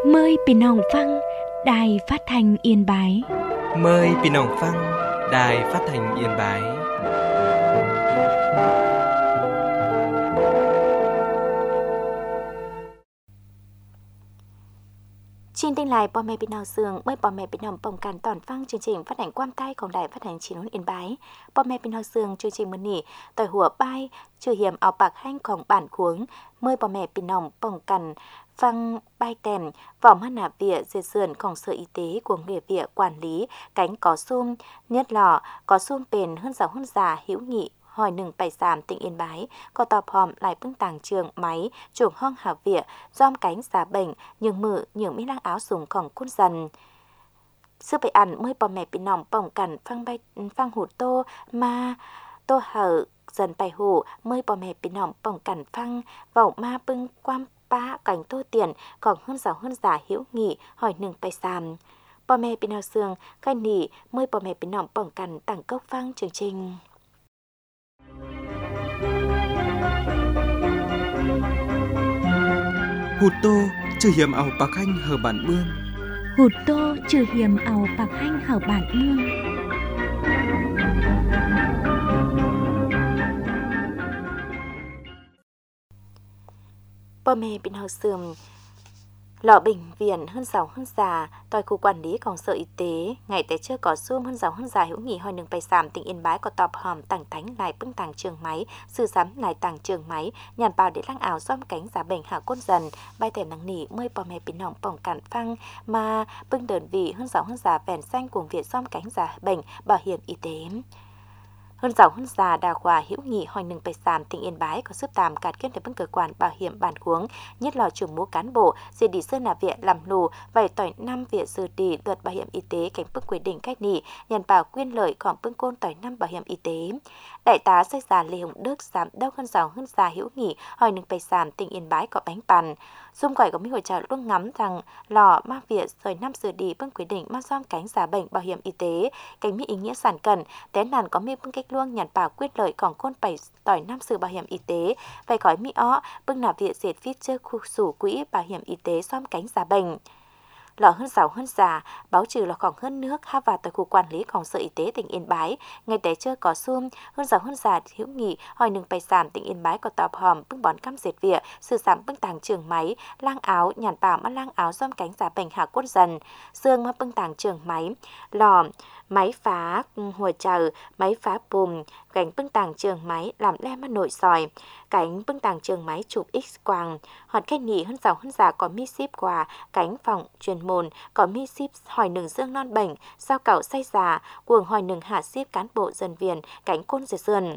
Mờiพี่น้องฟังđài phát thanh Yên Bái. Mời พี่น้องฟัง Đài Phát thanh Yên Bái. Xin tin lại พ่อแม่พี่น้องเสืองเมื่อพ่อแม่พี่น้องป้องกันตอนฟังchương trình phát hànhความใต้ของ Đài Phát thanh Chín Nón Yên Bái. พ่อแม่พี่น้องเสืองchương trìnhมื้อนี้ต่อยหัวป้ายชื่อเหียมเอาปากแห้งของบ้านขวงเมื่อพ่อแม่พี่น้องป้องกันฟังbài tèn vòng hân nạp viện dệt sườnของSở Y tế của người viện quản lý cánh có sum nhất lò có sum bền hơn giáo hơn già hữu nghị hỏi nừng bảy giảm tỉnh Yên Bái có tọp hòm lại bưng tàng trường máy chuồng hong hạ viện dom cánh giả bệnh nhường mự nhường mỹ lang áo sùngของquân dần sư bày ăn mới bò mẹ bị nòng bỏng cằn phăng hụt tô mà tô hở dần bài hủ mới bò mẹ bị nòng bỏng cằn phăng vòng ma bưng quam ba cảnh tô tiền còn hơn giả hữu nghị hỏi nừng bài giảm bò mẹ bị nào xương khai nỉ mới bò mẹ bị nòng bỏng cằn tặng cốc phăng chương trình Hụt tô trừ hiểm ảo bạc hanh hở bản mương. Hụt tô trừ hiểm ảo bạc hanh hở bản mương. Bò mẹ bị nào xương lọ bệnh viện hơn già tòa khu quản lýของSở Y tế ngày tế chưa có zoom hơn già hữu nghị hỏi nừng bài giảm tỉnh Yên Bái có tọp hòm tàng thánh lại bưng tàng trường máy sư giám lại tàng trường máy nhàn vào để lăng ảo xóm cánh giả bệnh hạ cốt dần bài thèm nắng nỉ mơi bò mẹ bị nòng bỏng cản phăng mà bưng đơn vị hơn già vẻn xanh cùng việc xóm cánh giả bệnh bảo hiểm y tế hơn già đào hòa hữu nghị hỏi nừng bài giảm tỉnh Yên Bái có giúp tạm cạt kết để bưng cơ quan bảo hiểm bản huống nhất là chủ mũ cán bộ dì đi sơn nà viện làm lù vài tỏi năm viện dư đi luật bảo hiểm y tế cảnh bức quy định cách nỉ nhận bảo quyền lợiของbưng côn tỏi năm bảo hiểm y tế đại tá xây già Lê Hồng Đức giám đốc hơn già hữu nghị hỏi nừng bài giảm tỉnh Yên Bái có bánh bàn xung quanh có mấy hội trợ luôn ngắm rằng lò ma viện rồi năm dư đi bưng quy định ma xóm cánh giả bệnh bảo hiểm y tế cảnh mỹ ý nghĩa sản cần té nàn có mi bưng cách luôn nhận bảo quyết lợiของcôn bảy tỏi năm sự bảo hiểm y tế phải gói mỹ ó bưng nạp viện dệt phít trước khu sủ quỹ bảo hiểm y tế xóm cánh giả bệnh lọ hơn già báo trừ là khoảng hơn nước ha và tại khu quản lýของSở Y tế tỉnh Yên Bái ngày tế chưa có zoom hơn già hữu nghị hỏi nừng bài giảm tỉnh Yên Bái có tọp hòm bưng bón cam dệt viện sự giảm bưng tàng trường máy lang áo nhàn bảo mà lang áo xóm cánh giả bệnh hạ cốt dần xương mà bưng tàng trường máy lò máy phá hồi chờ máy phá bùm cánh bưng tàng trường máy làm le mà nội sỏi cánh bưng tàng trường máy chụp x quang hoạt khách nghỉ hơn già có mi ship quà cánh phòng truyền môn có mi ship hỏi nừng dương non bệnh sao cẩu say già cuồng hỏi nừng hạ ship cán bộ dân viên cánh côn dệt sườn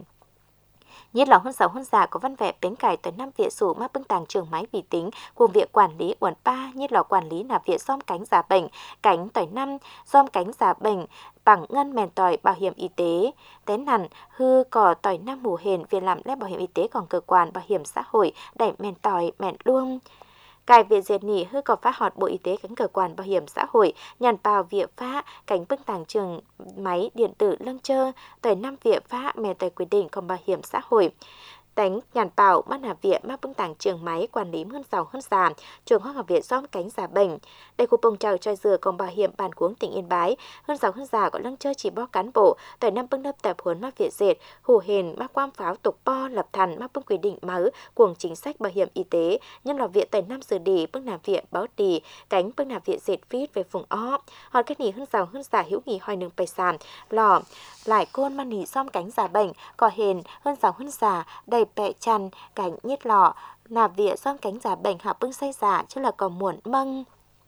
nhất là hơn già có văn vẻ bến cải tới năm viện sủ mà bưng tàng trường máy vì tính cùng viện quản lý uẩn pa nhất là quản lý là viện xóm cánh giả bệnh cánh tới năm xóm cánh giả bệnh bằng ngân mèn tỏi bảo hiểm y tế tén nằn hư cỏ tỏi năm mù hền việc làm lẽ bảo hiểm y tế còn cơ quan bảo hiểm xã hội đẩy mèn tỏi mèn luông cài viện dệt nỉ hư có phát họt bộ y tế cánh cơ quan bảo hiểm xã hội nhàn bào viện phá cánh bưng tàng trường máy điện tử lâng chơ tỏi năm viện phá mèn tỏi quy định còn bảo hiểm xã hội đánh nhàn bảo mắt hà viện mắt bưng tàng trường máy quản lý hơn già trường hoác học viện xóm cánh giả bệnh đây khu bông trào cho dừa còn bảo hiểm bản cuống tỉnh Yên Bái hơn già có lăng chơi chỉ bo cán bộ tại năm bưng lớp tập huấn mắt viện dệt hủ hền mắt quam pháo tục bo lập thần mắt bưng quy định máu cuồng chính sách bảo hiểm y tế nhân là viện tại năm giờ đi bưng nạp viện báo đi cánh bưng nạp viện dệt viết về vùng ó hỏi cái nỉ hơn già hữu nghị hỏi nừng bài sàn lò lại côn man nỉ xóm cánh giả bệnh có hền hơn già đầy bẹ chăn cánh nhiết lọ nạp viện xóm cánh giả bệnh hạ bưng say giả chứ là còn muộn măng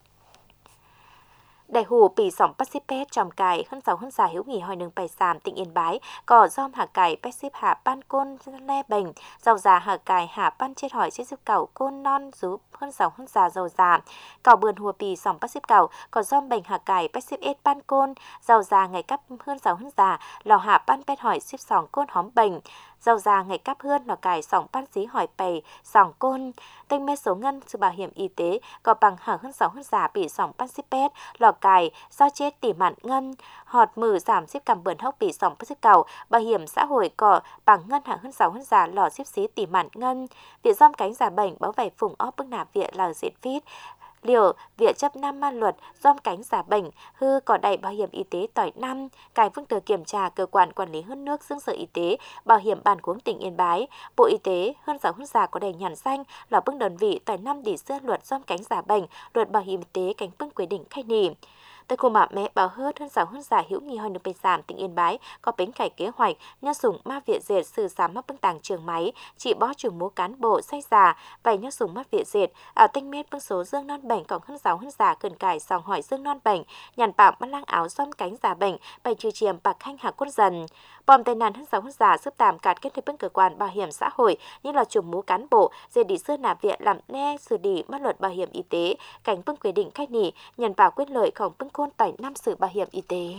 đại hủ bị sỏng Pacific tròm cài hơn già hữu nghị hỏi nừng bài giảm tỉnh Yên Bái có dom hạ cài Pacific hạ ban côn le bệnh giàu già hạ cài hạ ban chết hỏi chết giúp cẩu côn non giúp hơn già giàu già cẩu bườn hùa bị sỏng Pacific cẩu có dom bệnh hạ cài Pacific ban côn giàu già ngày cấp hơn già lò hạ ban pet hỏi xếp sỏng côn hóm bệnh giàu già ngày cấp hơn lò cài sỏng ban dí hỏi pầy sỏng côn tên mê số ngân sự bảo hiểm y tế có bằng hàng hơn già bị sỏng Pacific lò cài do chết tỉ mạn ngân họt mử giảm xếp cầm bườn hốc bị sỏng Pacific cầu bảo hiểm xã hội có bằng ngân hàng hơn già lò xếp xí tỉ mạn ngân viện dom cánh giả bệnh bảo vệ phùng óp bưng nạp viện là dệt vít Liệu việc chấp năm ma luật dom cánh giả bệnh hư có đẩy bảo hiểm y tế tỏi năm cải phương từ kiểm tra cơ quan quản lý hơn nước xương sở y tế bảo hiểm bản cuống tỉnh Yên Bái Bộ Y tế hơn giáo hơn giả có đầy nhàn danh là bưng đơn vị tỏi năm để xưa luật dom cánh giả bệnh luật bảo hiểm y tế cánh bưng quy định khai nỉ. Tại khu mạ mẹ bảo hớt hơn giáo hơn giả hữu nghi hồi nước bê giảm tỉnh Yên Bái có bến cải kế hoạch nhân sủng ma viện dệt sử giảm mắc bưng tàng trường máy chỉ bó trường múa cán bộ say giả vậy nhân sủng mắt viện dệt ảo tinh mết bưng số dương non bệnh còn hơn giáo hơn giả cần cải sòng hỏi dương non bệnh nhàn bạo bắt lang áo dom cánh giả bệnh bày trừ chiềm bạc khanh hạ quân dần bom tai nạn hơn giáo hơn giả giúp tạm cạt kết hợp bưng cơ quan bảo hiểm xã hội như là trường múa cán bộ dệt đi xưa nạp viện làm ne xử lý mất luật bảo hiểm y tế cảnh bưng quy định khai nỉ nhàn bảo quyết lợiของbưng côn tỏi năm sự bảo hiểm y tế.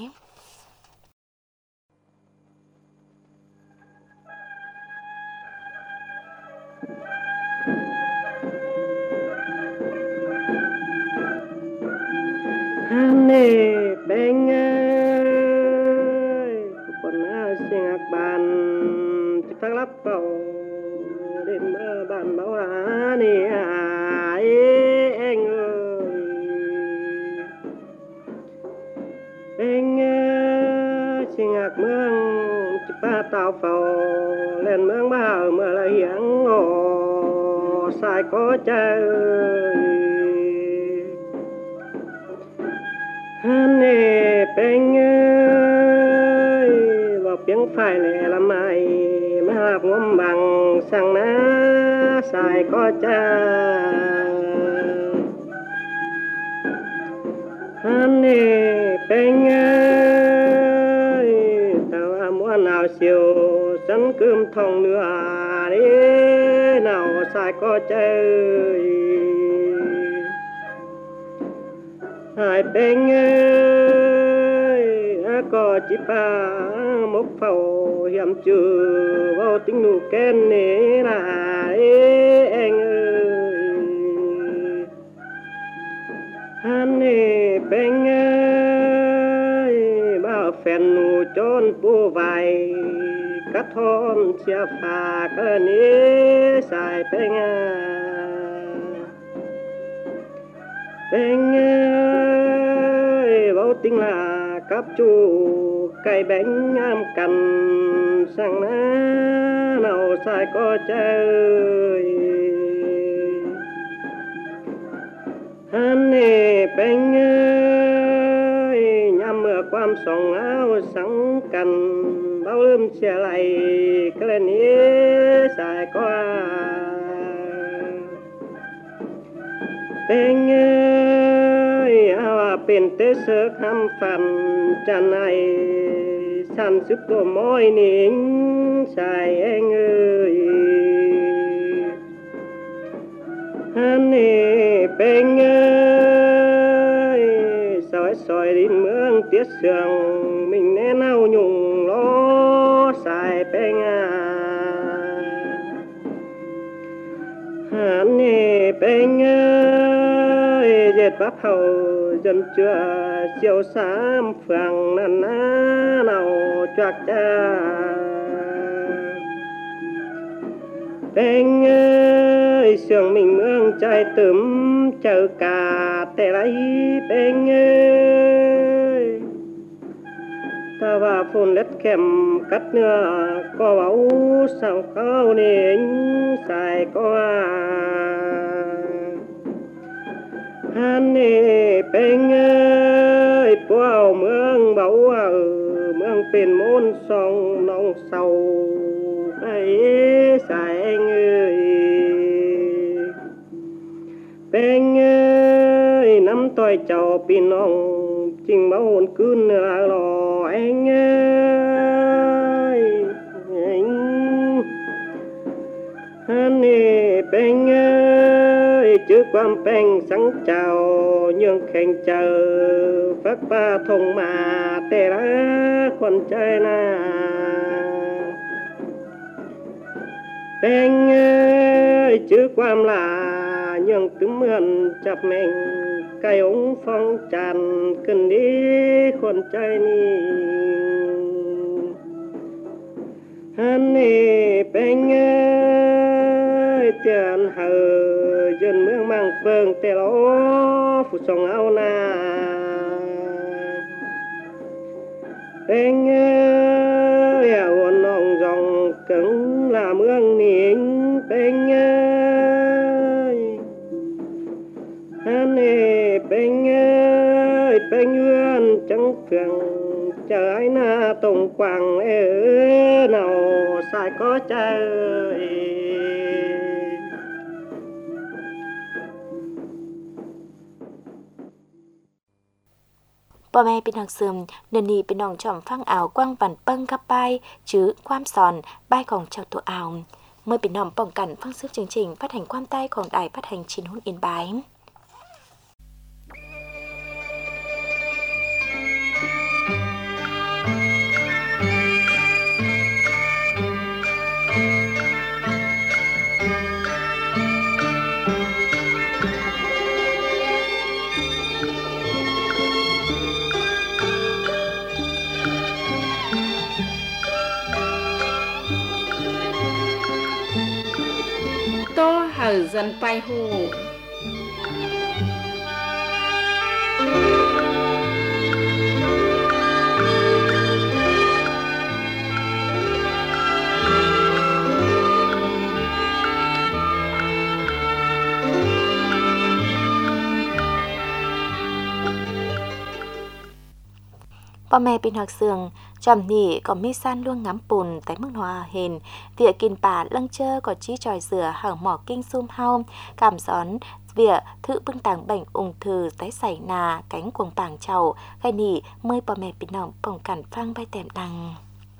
Nè beng ơi con sinh ác bàn chỉ phát lắp vào đêm bàn báo nè anh ơi beng sinh ác mương chỉ ba tàu phò lên mương bao mà là hiếng ngô sai có chơi nè beng ơi vào tiếng phải lẻ làm mày mà học ngom bằng sang ná xài có cha nè beng ơi tao muốn nào siêu sẵn cơm thòng nữa đi nào xài có chơi hai beng ơi có chỉ ba một phẩu hiểm trừ vào tính nụ kén nè là anh ơi nè beng ơi bao phèn nụ trốn bu vài cắt thon chia phà cơ nè xài beng beng ơi bao tính là cáp chu cây bánh am cằn sang ná nào sai có chơi nè beng ơi nhắm mưa quam sòng áo sáng cằn bao lơm xe lại cái lên ý sai có beng ơi áoเป็นเตเสือคำฟันจันไอสันสุดตัวมอยนิ่งใส่เองเอ้ยฮันนี่เป็นเอ้ยซอยซอยดินเมืองเตี้ยเสืองมิงแน่เน่าหยุ่งล้อใส่เป็นฮันนี่เป็นเอ้ยเจ็ดบับเฮาdân chưa chiều xám phẳng năn ná nào choạc cha beng ơi sương mình mương trai tửm chờ cả tè lấy beng ơi ta và phun lết kèm cắt nữa có báo sao khao nên xài có nè beng ơi bao mương bảo ở mươngเป็นmôn song nong sầu ấy xài anh ơi beng ơi nắm tôi chào pin nong chinh máu hồn cứ nửa lò anh ơi anh nè beng ơi chứ quan beng sáng chào nhường khen chờ phát ba thông mà tê ra con trai na beng ơi chứ quan là nhường tấm mượn chập mình cây ống phong tràn cần đi con trai ni anh nè beng ơi tiền hờ dân mương mang phương tê ló phụ sông áo na bên ơi ôn nòng dòng cứng là mương nín bên ơi anh ơi bên nguyên trắng phường chờ ai na tông quang nào sai có trời Bà mẹ bên hàng sườn, nền nì bên nòng tròm phăng ảo quang vằn bâng gấp bay, chứ quam sòn, bay còn trao tổ ảo. Mời bên nòng bỏng cảnh phăng sức chương trình phát hành quam tay còn đài phát hành chín hôn Yên Bái. Tô hở dần bay hù Bà mẹ bên học sườn, tròm nỉ có mi san luôn ngắm bùn tại mức hòa hền, vỉa kinh bà lăng chơ có chí tròi rửa hở mỏ kinh xung hao, cảm gión vỉa thự bưng tàng bệnh ung thư tái xảy nà cánh cuồng bảng chầu, gai nỉ mơi bà mẹ bên nòng bỏng cản phang bay tèm đằng.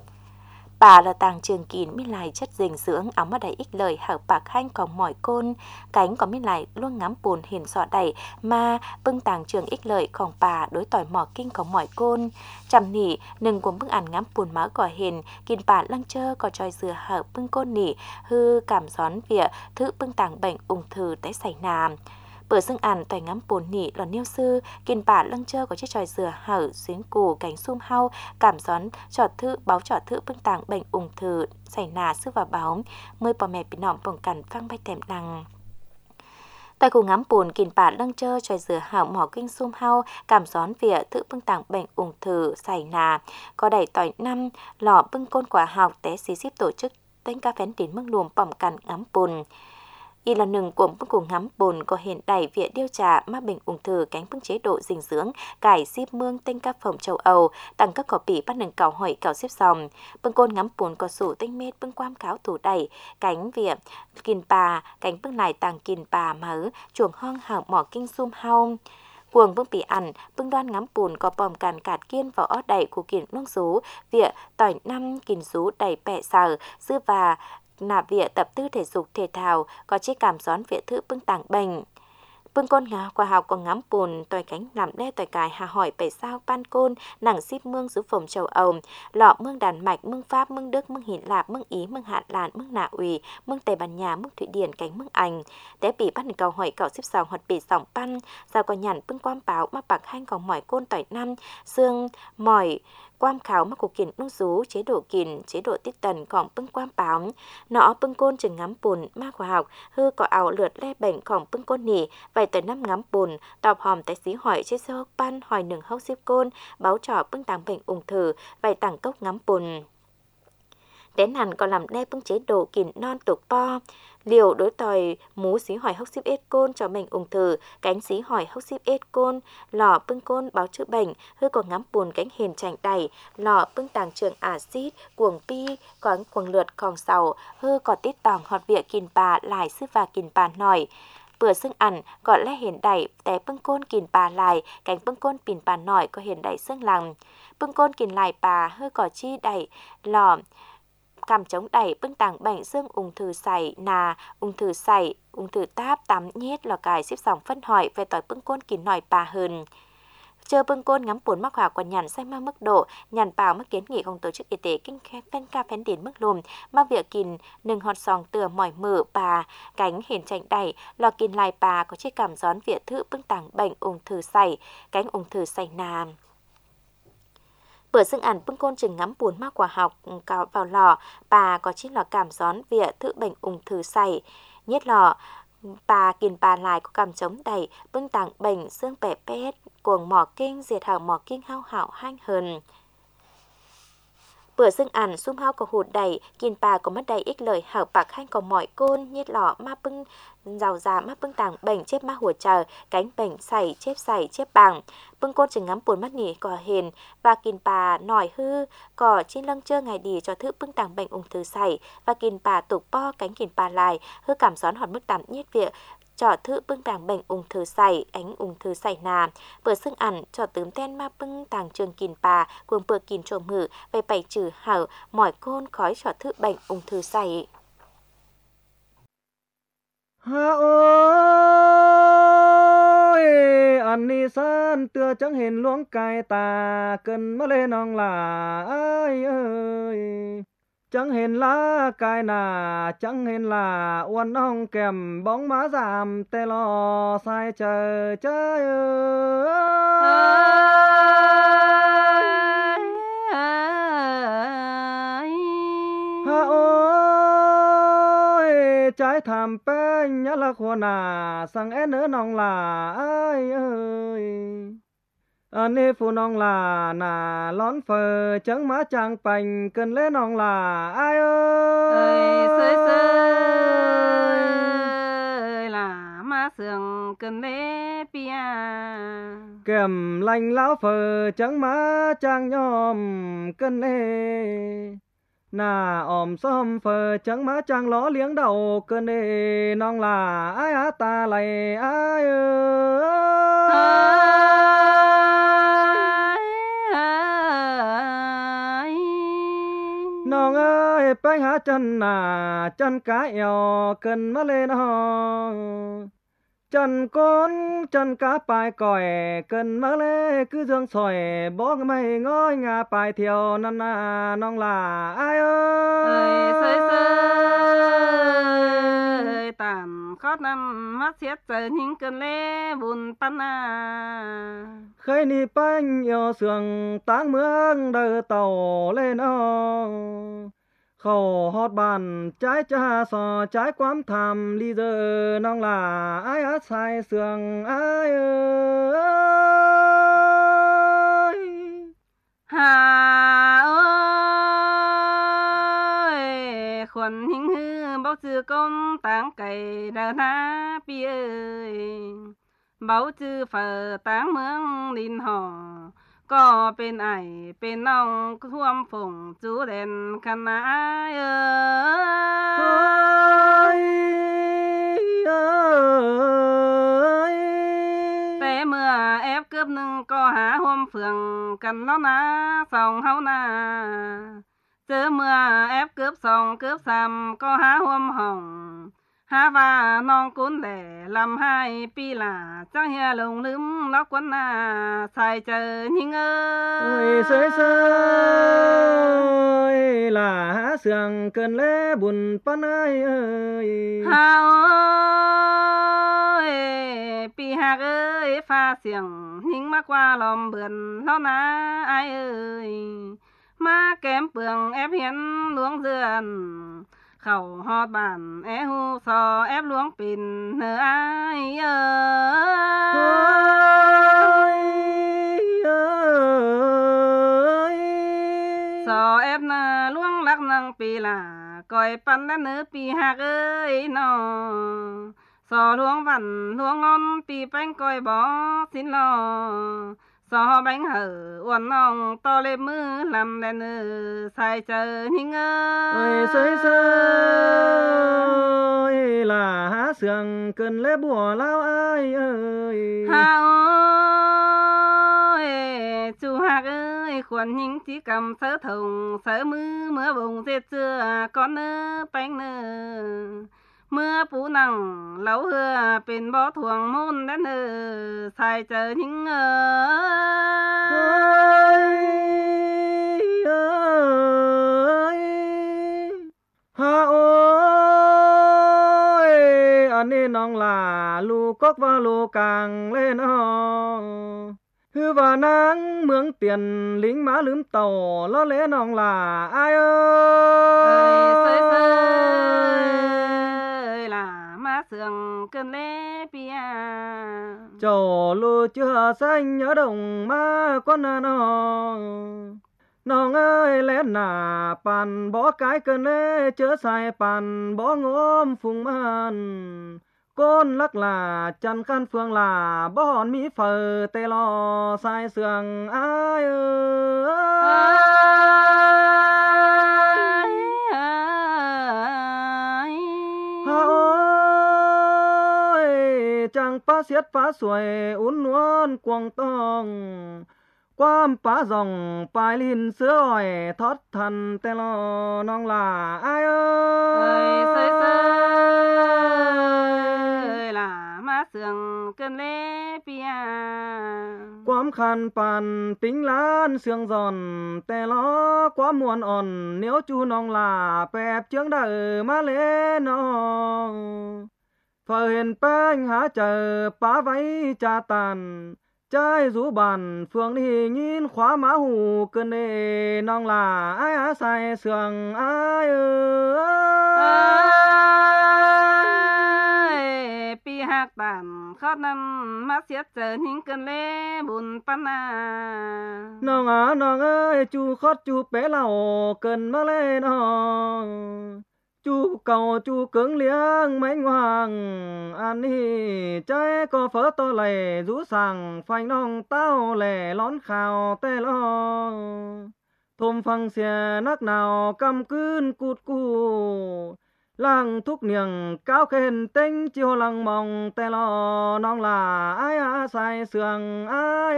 Bà là tàng trường kín mi lại chất dinh dưỡng áo mà đầy ích lời hở bạc hanh còn mỏi côn, cánh có mi lại luôn ngắm bùn hiền sọ đầy mà bưng tàng trường ích lợi còn bà đối tỏi mỏ kinh có mỏi côn. Chăm nỉ nâng cuốn bưng ăn ngắm bùn má cỏ hiền, kín bà lăng chơ có tròi dừa hở bưng côn nỉ hư cảm gión vỉa thự bưng tàng bệnh ung thư tái xảy nà. Bữa xưng ăn tỏi ngắm bồn nỉ lò niêu sư, kiên bà lăng chơ có chiếc tròi dừa hở xuyến củ cánh sum hau, cảm gión trò thự báo trò thự bưng tàng bệnh ung thư xảy nà sư vào báo, mời bà mẹ bị nỏm bỏng cằn phăng bay tèm đằng. Tại khu ngắm bùn kín bà lăng chơ tròi dừa hảo mỏ kinh sum hau, cảm gión vỉa thự bưng tàng bệnh ung thư xảy nà, có đẩy tỏi năm lò bưng côn quả học té xí xíp tổ chức tên ca phén đến mức luồng bỏng cằn ngắm bùn. Y là nừng của bưng cùng ngắm bồn có hiện đẩy vỉa điêu trà mắc bệnh ung thư cánh bưng chế độ dinh dưỡng cải ship mương tên các phẩm châu Âu tăng các cỏ bỉ bắt nừng cào hỏi cào xếp dòng bưng côn ngắm bồn có sủ tinh mết bưng quam cáo thủ đẩy cánh vỉa kìn bà cánh bưng này tàng kìn bà mớ chuồng hong hào mỏ kinh sum hau cuồng bưng bị ăn bưng đoan ngắm bùn có bòm càn cạt kiên vào ót đẩy của kiền nông rú vỉa tỏi năm kìn rú đầy bẹ sờ dư và nạp vỉa tập tư thể dục thể thao có chiếc cảm gión vỉa thự bưng tàng bệnh bưng côn ngà qua hào còn ngắm bùn tỏi cánh làm đe tỏi cài hà hỏi bảy sao pan côn nặng ship mương xứ phẩm châu Âu lọ mương Đan Mạch mương Pháp mương Đức mương Hy Lạp mương Ý mương Hạn Lan mương Na Uy mương Tây Ban Nha mương Thụy Điển cánh mương Anh té bị bắt cầu hỏi cậu ship sòng hoặc bị sòng pan sao có nhằn bưng quam báo mà bạc hanh còn mỏi côn tỏi năm xương mỏi quam khảo mắc cuộc kiền nông rú chế độ kiền chế độ tiết tần còn bưng quam báo nọ bưng côn chừng ngắm bùn ma khoa học hư có ảo lượt le bệnh còn bưng côn nỉ vài tới năm ngắm bùn tọp hòm tại xí hỏi chế sơ hốc pan hỏi nừng hốc xếp côn báo trò bưng tàng bệnh ung thư vài tàng cốc ngắm bùn đến hẳn còn làm đe bưng chế độ kiền non tục po liều đối tòi mú xí hỏi hốc xếp ết côn cho bệnh ung thư cánh xí hỏi hốc xếp ết côn lò bưng côn báo chữa bệnh hư còn ngắm bùn cánh hiền chành đầy lò bưng tàng trường axit cuồng pi còn cuồng lượt còn sầu hư còn tít tòng họt vỉa kìn bà lại sư và kìn bà nổi bữa xưng ăn gọi là hiền đẩy té bưng côn kìn bà lại cánh bưng côn pìn bà nổi có hiền đẩy xương lằng bưng côn kìn lại bà hư có chi đẩy lò cảm chống đẩy bưng tàng bệnh dương ung thư sảy nà ung thư sảy ung thư táp tắm nhét lò cài xếp dòng phân hỏi về tỏi bưng côn kín nổi bà hơn chờ bưng côn ngắm bùn mắc hỏa còn nhằn xanh ma mức độ nhằn bảo mức kiến nghị không tổ chức y tế kinh phên ca phén đến mức lùm mà việc kín nừng hot sòng tựa mỏi mở bà cánh hiền chành đẩy lò kín lại bà có chiếc cảm gión vỉa thự bưng tàng bệnh ung thư sảy cánh ung thư sảy nà bữa xưng ăn bưng côn chừng ngắm bùn mắc quả học vào lò bà có chiếc lò cảm gión vỉa thự bệnh ung thư sảy Nhất lọ bà kiền bà lại có cầm chống đầy bưng tàng bệnh xương bẻ pét cuồng mỏ kinh diệt hảo mỏ kinh hao hảo hanh hờn. Bữa xưng ăn xung hao có hụt đầy kiền bà có mất đầy ích lời hảo bạc hanh có mọi côn nhất lọ ma bưng giàu già ma bưng tàng bệnh chép ma hùa chờ cánh bệnh sảy chép bằng bưng côn chừng ngắm buồn mắt nỉ cò hền và kiền bà nòi hư cò trên lưng chơ ngày đi cho thứ bưng tàng bệnh ung thư sảy và kiền bà tục po cánh kiền bà lại hư cảm xón hòn mức tạm nhiết việc cho thứ bưng tàng bệnh ung thư sảy ánh ung thư sảy nà bữa xưng ăn cho tướm ten ma bưng tàng trường kiền bà cuồng bữa kiền trộm hử về bảy trừ hảo mỏi côn khói cho thứ bệnh ung thư sảy. Ha ôi anh đi san tựa chẳng hình luống cài tà cần mà lên ông là ai ơi chẳng hình lá cài nà chẳng hình là uốn ông kèm bóng má giảm tê lo sai chờ chơi ha ôi trái thảm pe nhá là khô nà sang én nữa nong là ai ơi anh ấy phụ nong là nà lón phờ chẳng má chàng bành cần lấy nong là ai ơi sơi là má sườn cần lấy pia kèm lành lão phờ chẳng má chàng nhom cần lê nà ôm xóm phờ chẳng má chàng ló liếng đầu cần lê nong là ai á ta lại ai nong ơi bánh há chân nà chân cá eo cần má lên ho chân con chân cá bài còi cần má lê cứ dương sỏi bó mày ngói ngà bài thiều năn nà nong là ai ơi sơi tàn khót năm mắt xét giờ những cơn lê buồn tan à khơi ni bánh yêu sườn táng mương đời tàu lên khẩu hót bàn trái cha sò trái quám thầm ly giờ nong là ai á sai sườn ai ơi hà ơi khuẩn hình hư bao chư công táng cày đờ na pi ơi bao chư phở táng mương linh hò có bên ai bên nong thuâm phùng chú đèn khăn ai ơi té mưa ép cướp nưng có há hôm phường cần nó ná sòng hấu na chớ mưa ép cướp sòng cướp xăm có há hôm hồng há và non cuốn để làm hai pi là chẳng hề lùng lướm nó quấn à xài chờ nhưng ơi sơi là há sườn cần lẽ buồn pan ai ơi ha ơi pi hạc ơi pha xiềng nhưng má qua lòng bườn nó ná ai ơi má kém bường ép hiến luống dườn khẩu hót bản é hu sò ép luống pin nở ai sò ép na luống lắc năng pi là coi pan đã nở pi hạc ơi nó sò luống vằn luống ngon pi bánh coi bó xin lo sò bánh hở uốn nong to lên mưa làm đèn xài chờ nhưng ơi sơi là há sườn cần lẽ bùa lao ai ơi ha ơi chú hạc ơi khuẩn những chỉ cầm sớ thùng sớ mưa vùng dệt chưa con nơ bánh nơ mưa phú nằng lâu hưa bên bó thuồng môn đến xài chờ những ha ôi anh ấy nong là lu cốc và lu càng lên hư và nắng mướn tiền lính má lướm tàu lo lẽ nong là ai ơi má sườn cơn lê bia chỗ lù chưa xanh nhớ đồng má con nong ơi lén nà bàn bỏ cái cơn lê chớ sai bàn bỏ ngốm phùng man con lắc là chân khăn phương là bỏ hòn mỹ phở tê lo sai sườn ai chẳng phá xiết phá xuôi uốn nuôn quăng tông quam phá dòng bài linh sữa ỏi thoát thần tê lo nong là ai ơi là má sườn cơn lê bia quam khăn bàn tính lan sương giòn tê lo quá muôn òn nếu chu nong là bẹp chướng đời má lê nó phở hiền bánh há chờ bá váy cha tàn trái rú bàn phương đi nhìn khóa má hù cơn đê nong là ai á sai sườn ai pi hạc tàn khót năm mắt xiết chờ những cơn lê bùn pan nong ơi chú khót chú bé lào cơn má lê nó chú cầu chú cứng liếng mấy hoàng ăn hi trái có phở to lầy rú sàng phanh nong tao lẻ lón khào tê lo thôm phăng xe nắc nào căm cươn cụt cù làng thúc niềng cao khen tinh chiều lăng mong tê lo nong là ai á sai sườn ai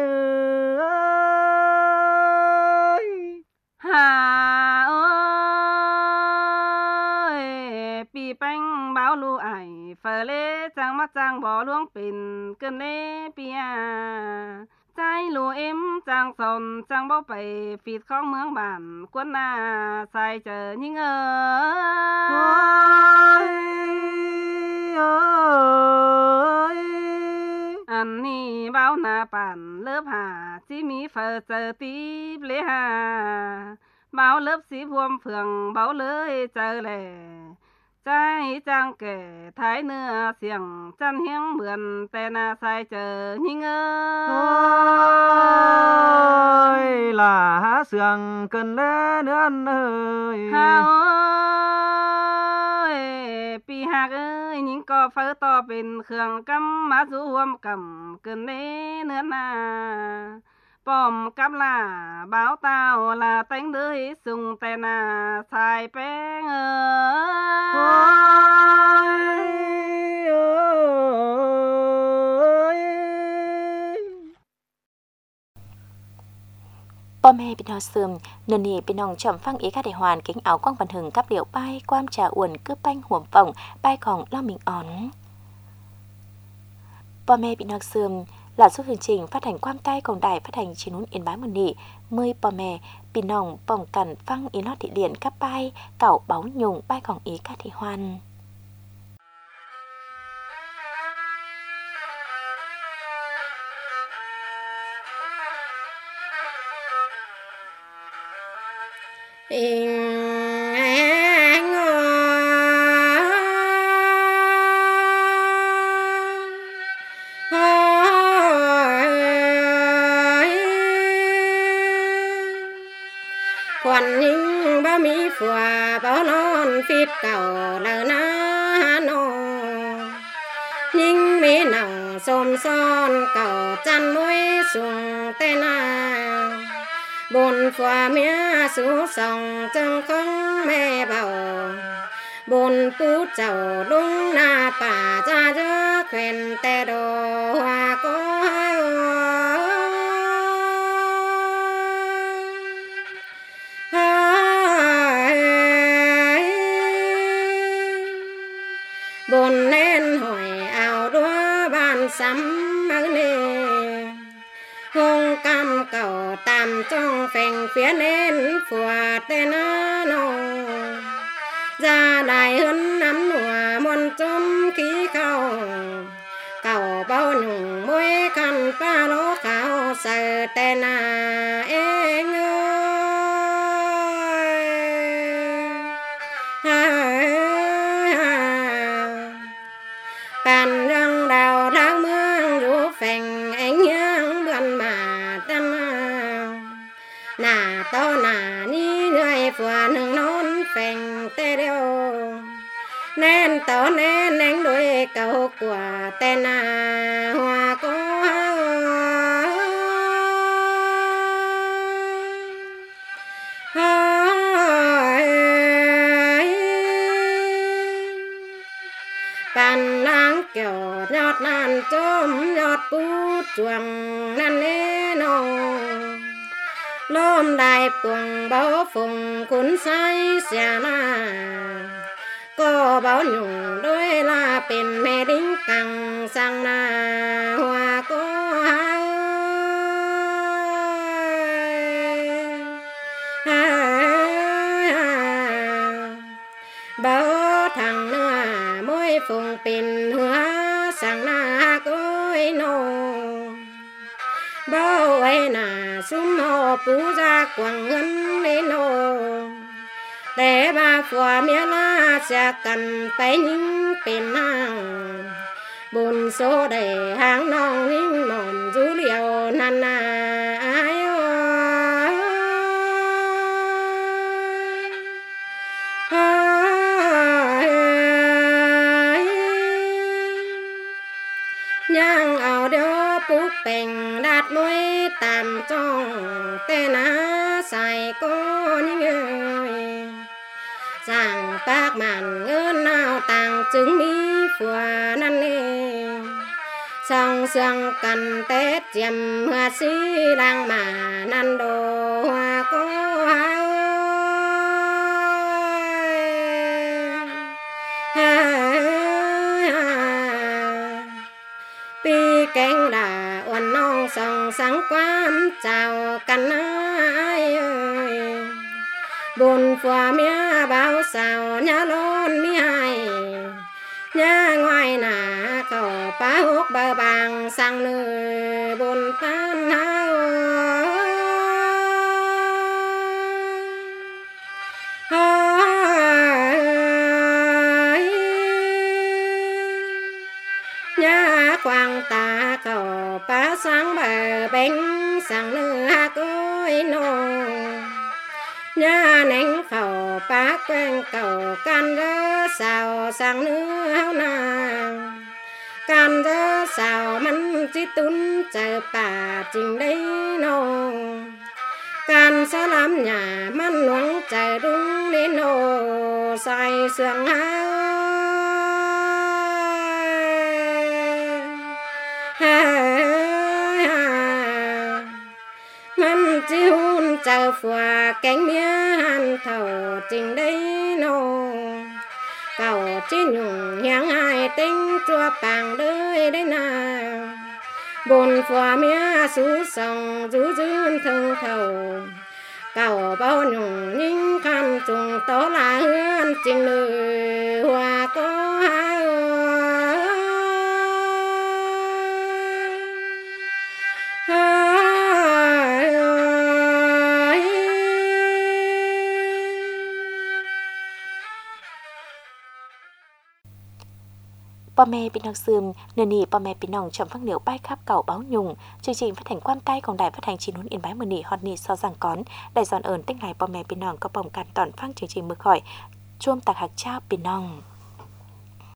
ơi hà ơi pi bánh báo lu ải phở lê trang mắt trang bỏ luống pin cơn lê pia trái lù em trang sòn trang bao bầy phịt khó mướn bản quân sai chờ những anh ni báo na bản lớp hà chỉ mi phở chờ tí lê hà báo lớp sĩ vuông phường báo lưới chờ lệ trái trang kể thái nưa xiềng chăn hiếng mượn tè na sai chờ những ơi là há sườn cần lẽ nữa anh ơi hà ơi pi hạc ơi những co phở to bên khương cắm má rú huôm cầm cần lẽ nữa na bom cắm là báo tao là tánh đứa sung tè na sai bén Bom mê bên họ sườm nền nỉ bên hồng chậm phăng ý các đại hoàn kính áo quang văn hừng cắp điệu bay quam trà uẩn cướp banh huồm vòng bay còn lo mình ón. Bom mê bên họ sườm là số chương trình phát hành quam tay còn đài phát hành trên núi Yên Bái Môn Nỉ 10 bom mê bên hồng bồng cẩn phăng ý lót thị điện cắp bay cảo báu nhung bay còn ý các thị hoàn. Quan những ba mỹ phùa bao non phít cầu lờ na nô nhưng mỹ nòng xôm son cầu chăn mũi xuồng tên na bồn phùa mía sú sòng chân không mê bầu bồn phú chầu đúng na bà cha chớ khuyên tê đồ hoa có bồn nên hỏi ảo đua bàn sắm mơ nê hông cam cầu tam trong phèn phía nên phùa tên nô ra đại hơn nắm nùa muôn chôm khí khâu cầu bao nhung môi khăn pa lỗ khảo sợ tên em nên tỏ nên nén đuôi cầu của tên hoa có bàn nắng kiểu nhọt nan chôm nhọt bút chuồng nan nê nô lôm đại cuồng báo phùng cuốn say xà na có báo nhung đôi là bên mẹ đính căng sang na hoa có báo thằng nữa môi phùng pin hoa sang na cối nô bao ấy là sum hồ phú gia quảng ngân lên nô để ba phò mía la sẽ cần phải những pin năng buồn số để hàng nong những mòn rú liều nan ai nhang ao đeo bút bèn đạt môi tạm trong tên á xài có những người rằng các màn ngân nào tàng chứng mi phùa năn nê song sương cần tết chiêm hoa sĩ đang mà năn đồ hoa có pi cánh đà uốn non song sáng quám chào căn ai ơi buồn phùa mía báo sao nhá lôn mi hai nhá ngoài nà cầu phá hút bờ bằng sang nơi buồn tan hao nhá quang ta cầu phá sáng bờ bánh sang nơi hát ơi nô nhá nén khẩu phá quen cầu can rơ sao sang nước nàng can rơ sao mắn chỉ tún chờ bà trình đây nô can sao làm nhà mắn nuông chờ đúng đến nô sai sương mắn chỉ hôn chờ phùa cánh mía hàn thầu trình đây nô cầu chỉ nhung nhang hai tính chua bàng đời đấy nào buồn phùa mía sú sòng rú dươn thân thầu cầu bao nhung những khăn trùng tố là hương trình lời hoa có hai Bà mẹ bị nọc sườm, nửa nỉ bà mẹ bị nòng chậm phát liệu bay khắp cầu báo nhung. Chương trình phát hành quan tayของđài phát hành chín huấn yên bái mờ nỉ hot nỉ so rằng cón. Đài giòn ơn tích ngày bà mẹ bị nòng có bồng càn toàn phăng chương trình mực hỏi. Chuông tạc hạc trao bị nòng.